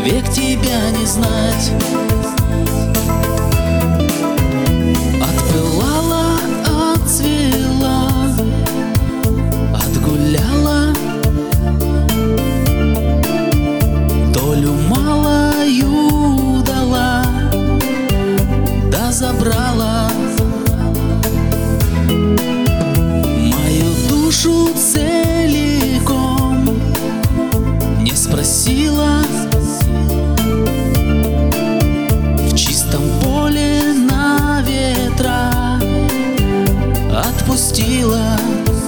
век тебя не знать. Отпылала, отцвела, отгуляла, долю малою дала, да забрала мою душу целиком, не спросила. В чистом поле на ветра отпустила.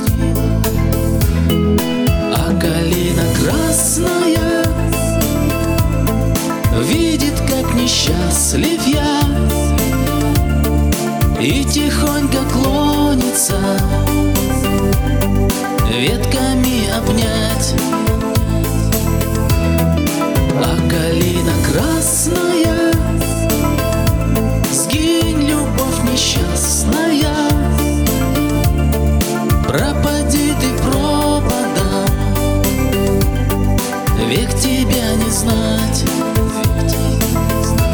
А калина красная видит, как несчастлив я, и тихонько клонится ветками обнять. А калина красная, сгинь, любовь несчастная, пропади ты пропадом, век тебя не знать.